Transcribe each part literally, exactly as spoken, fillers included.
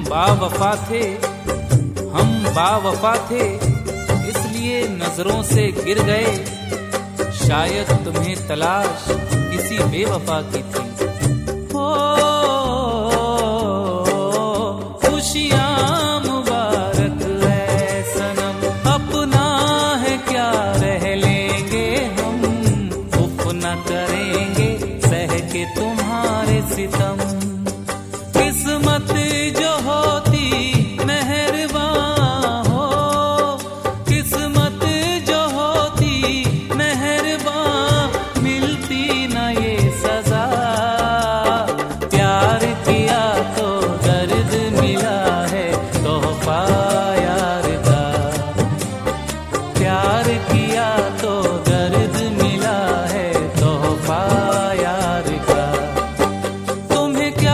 बावफा थे, हम बावफा थे, इसलिए नजरों से गिर गए। शायद तुम्हें तलाश किसी बेवफा की थी। हो खुशियाँ मुबारक है सनम, अपना है क्या रह लेंगे हम, उफ न करेंगे सह के तुम्हारे सितम। किस्मत जो होती मेहरबान हो, किस्मत जो होती मेहरबान, मिलती न ये सजा। प्यार किया तो दर्द मिला है तोहफा यार का, प्यार किया तो दर्द मिला है तोहफा यार का। तुम्हें क्या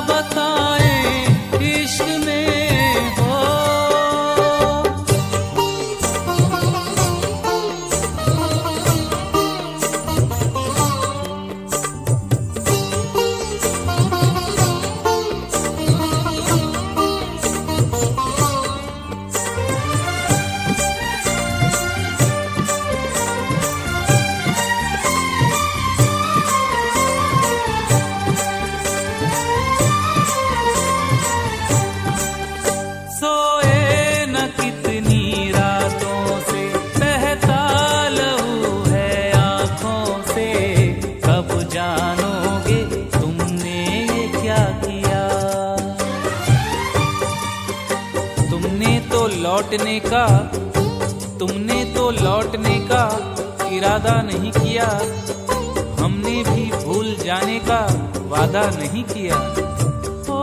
लौटने का, तुमने तो लौटने का इरादा नहीं किया, हमने भी भूल जाने का वादा नहीं किया। ओ,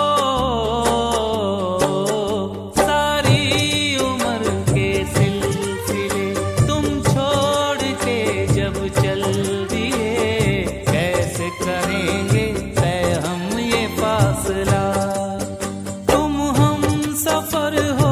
सारी उम्र के सिलसिले तुम छोड़ के जब चल दिए, कैसे करेंगे तय हम ये फासला। तुम हम सफर हो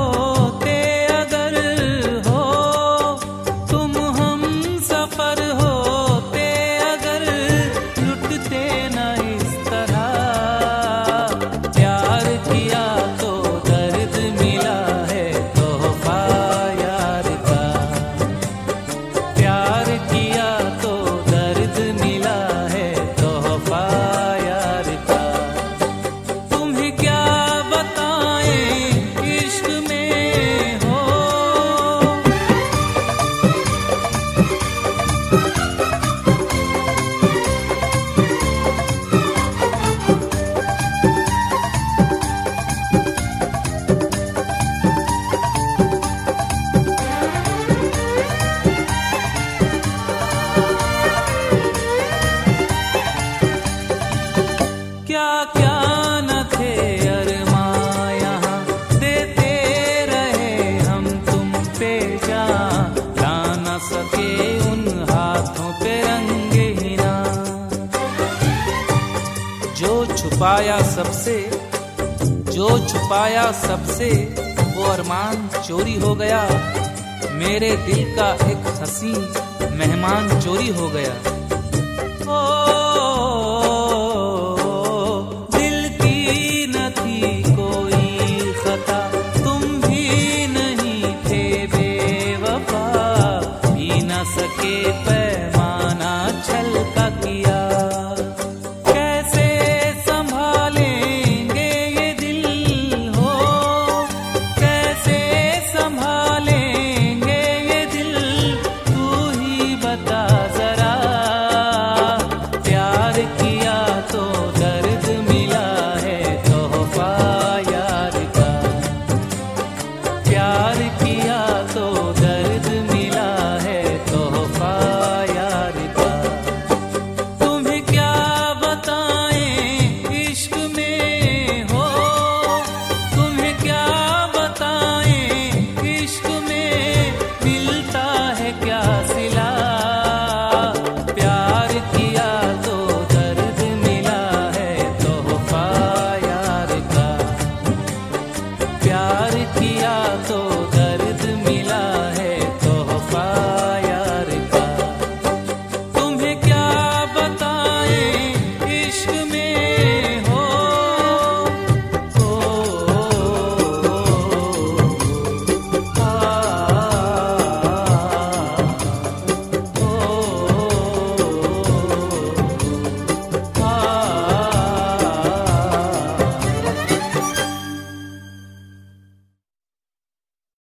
छुपाया सबसे, जो छुपाया सबसे वो अरमान चोरी हो गया। मेरे दिल का एक हसी मेहमान चोरी हो गया। ओ, दिल की न थी कोई खता, तुम भी नहीं थे बेवफा, पी न सके पैमाना छल का किया। तुम्हें क्या बताएं इश्क में